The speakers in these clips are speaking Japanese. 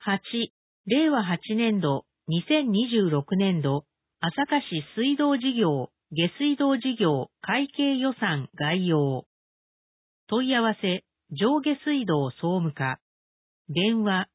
8、令和8年度、2026年度、朝霞市水道事業、下水道事業会計予算概要。問い合わせ、上下水道総務課。電話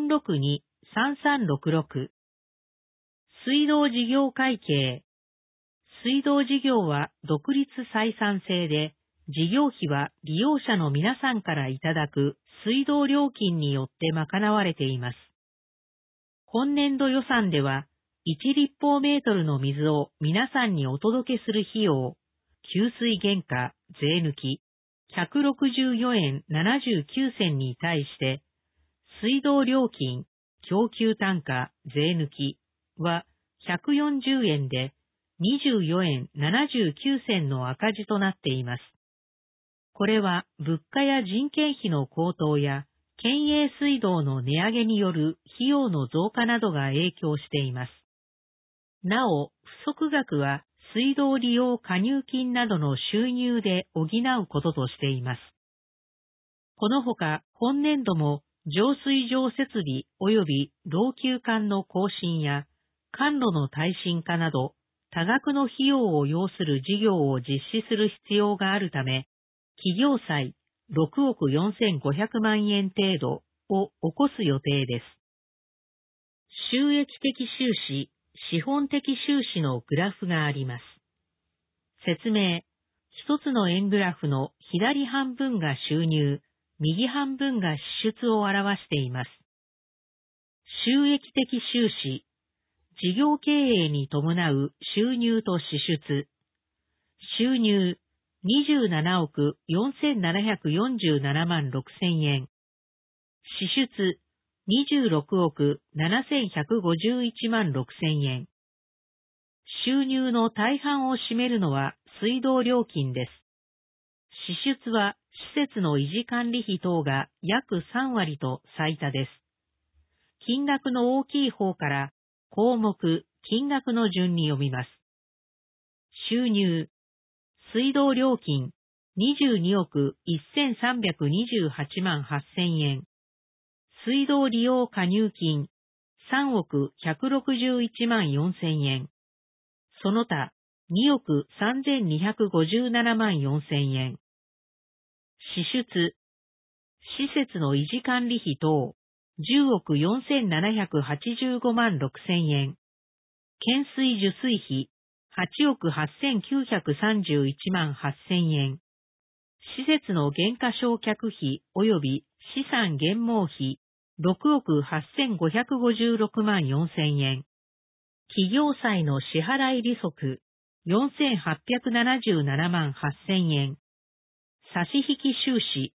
462-3366。水道事業会計。水道事業は独立採算制で、事業費は利用者の皆さんからいただく水道料金によって賄われています。今年度予算では、1立方メートルの水を皆さんにお届けする費用、給水原価、税抜き、164円79銭に対して、水道料金、供給単価、税抜きは140円で24円79銭の赤字となっています。これは物価や人件費の高騰や県営水道の値上げによる費用の増加などが影響しています。なお、不足額は水道利用加入金などの収入で補うこととしています。このほか、本年度も浄水場設備及び老朽管の更新や管路の耐震化など多額の費用を要する事業を実施する必要があるため、企業債6億4500万円程度を起こす予定です。収益的収支、資本的収支のグラフがあります。説明。一つの円グラフの左半分が収入、右半分が支出を表しています。収益的収支。事業経営に伴う収入と支出。収入27億4747万6千円。支出26億7151万6千円。収入の大半を占めるのは水道料金です。支出は施設の維持管理費等が約3割と最多です。金額の大きい方から項目、金額の順に読みます。収入、水道料金22億1328万8千円。水道利用加入金3億161万4千円。その他2億3257万4千円。支出、施設の維持管理費等10億4785万6千円。検水受水費8億8931万8千円。施設の減価償却費及び資産減毛費6億8556万4千円。企業債の支払い利息4877万8千円。差し引き収支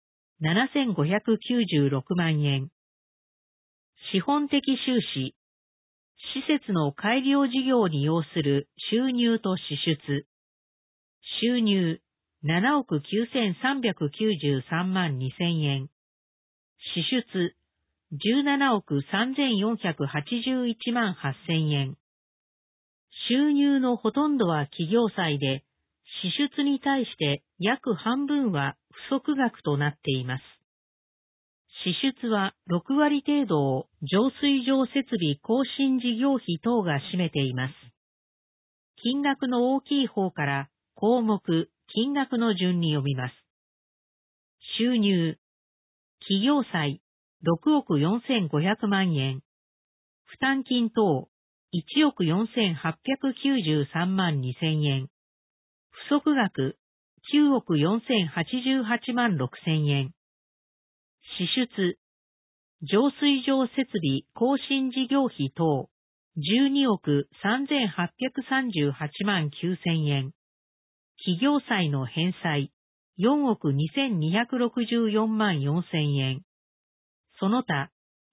7596万円。資本的収支。施設の改良事業に要する収入と支出。収入7億9393万2千円。支出17億3481万8千円。収入のほとんどは企業債で、支出に対して約半分は不足額となっています。支出は6割程度を浄水場設備更新事業費等が占めています。金額の大きい方から項目、金額の順に読みます。収入、企業債6億4500万円。負担金等1億4893万2千円。不足額9億4088万6千円。支出、浄水場設備更新事業費等12億3838万9千円。企業債の返済4億2264万4千円。その他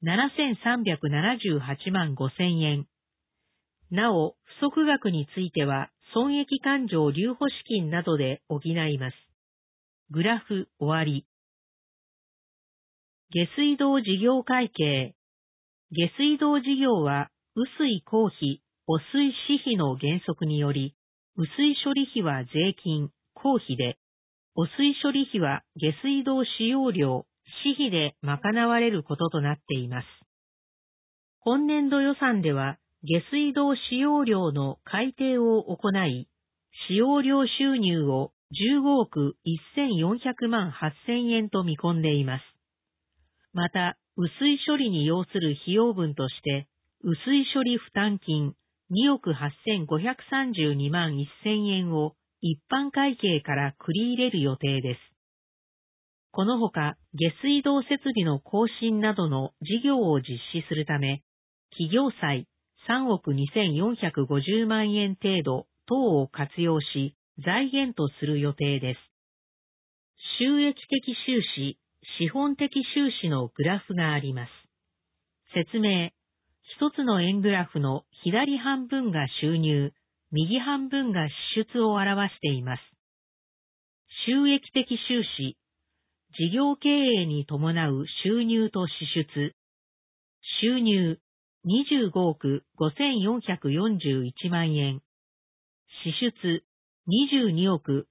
7378万5千円。なお、不足額については損益勘定留保資金などで補います。グラフ終わり。下水道事業会計。下水道事業は、雨水公費、汚水私費の原則により、雨水処理費は税金、公費で、汚水処理費は下水道使用料、私費で賄われることとなっています。 今年度予算では、下水道使用量の改定を行い、使用量収入を15億1400万8000円と見込んでいます。また、雨水処理に要する費用分として、雨水処理負担金2億8532万1000円を一般会計から繰り入れる予定です。このほか、下水道設備の更新などの事業を実施するため、企業債3億2450万円程度等を活用し、財源とする予定です。収益的収支、資本的収支のグラフがあります。説明。一つの円グラフの左半分が収入、右半分が支出を表しています。収益的収支。事業経営に伴う収入と支出。収入、25億5441万円。支出、22億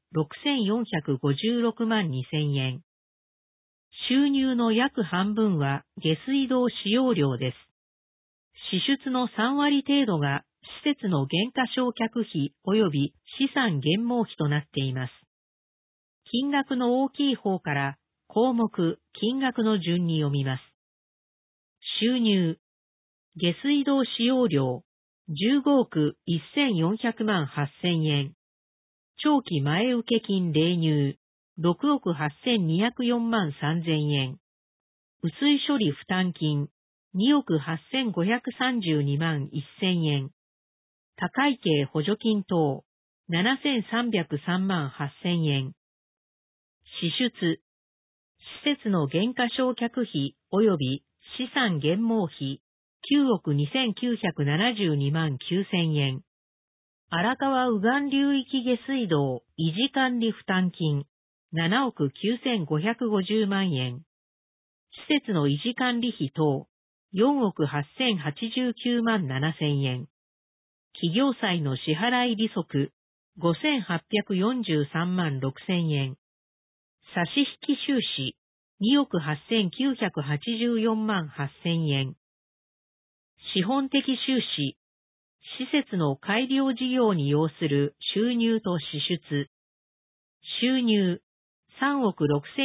6456万2000円。収入の約半分は下水道使用料です。支出の3割程度が施設の減価償却費及び資産減毛費となっています。金額の大きい方から項目、金額の順に読みます。収入、下水道使用料、15億1400万8000円。長期前受金例入、6億8204万3000円。雨水処理負担金、2億8532万1000円。他会計補助金等、7303万8000円。支出、施設の減価償却費及び資産減毛費、9億2972万9000円。荒川右岸流域下水道維持管理負担金、7億9550万円。施設の維持管理費等、4億8089万7000円。企業債の支払い利息、5843万6000円。差し引き収支、2億8984万8000円。資本的収支、施設の改良事業に要する収入と支出。収入、3億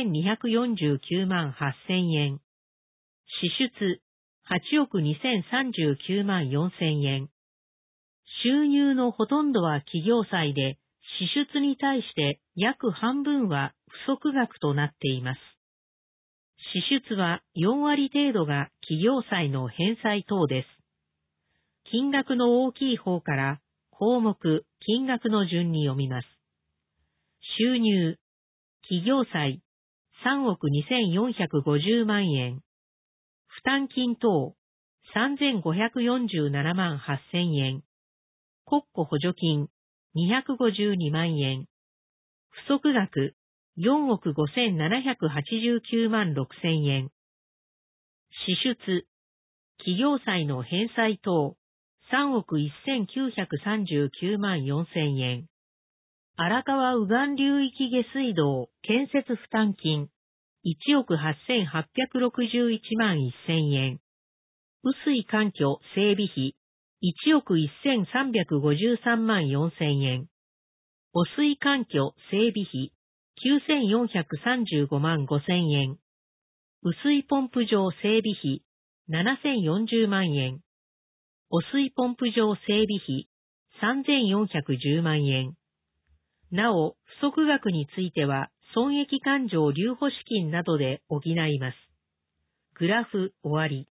6249万8000円。支出、8億2039万4000円。収入のほとんどは企業債で、支出に対して約半分は不足額となっています。支出は4割程度が企業債の返済等です。金額の大きい方から項目、金額の順に読みます。収入、企業債、3億2450万円。負担金等、3547万8000円。国庫補助金、252万円。不足額、4億5789万6000円。支出、企業債の返済等、3億1939万4000円。荒川右岸流域下水道建設負担金、1億8861万1000円。雨水環境整備費、1億1353万4000円。汚水環境整備費、9435万5000円。雨水ポンプ場整備費、7040万円。汚水ポンプ場整備費、3410万円。なお、不足額については、損益勘定留保資金などで補います。グラフ終わり。